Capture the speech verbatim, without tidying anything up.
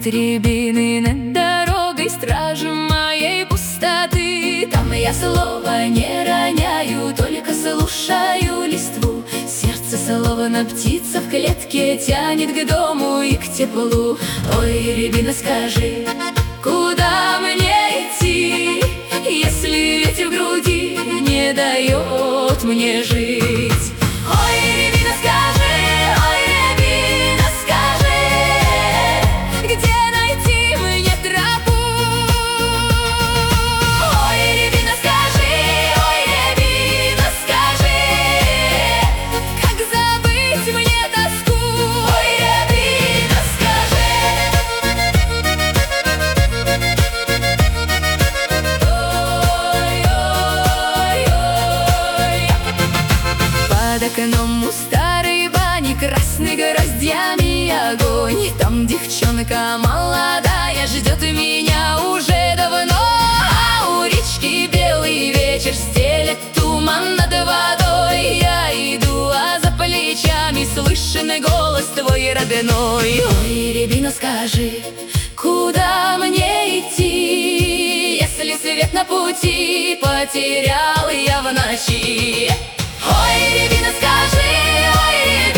рябины над дорогой, стражи моей пустоты. Там я слова не роняю, только слушаю листву. Сердце словно птица в клетке тянет к дому и к теплу. Ой, рябина, скажи, куда мне идти, если ветер в груди не дает мне жить? Ой, рябина, скажи, ой, рябина, скажи, где найти мне тропу? Ой, рябина, скажи, ой, рябина, скажи, как забыть мне тоску? Ой, рябина, скажи. Ой-ой-ой. Под окном у старой бани красный гроздьями огонь. Там девчонка молодая ждет меня уже давно. А у речки белый вечер стелет туман над водой. Я иду, а за плечами слышен голос твой родной. Ой, рябина, скажи, куда мне идти, если свет на пути потерял я в ночи? Ой, рябина, скажи, ой, рябина,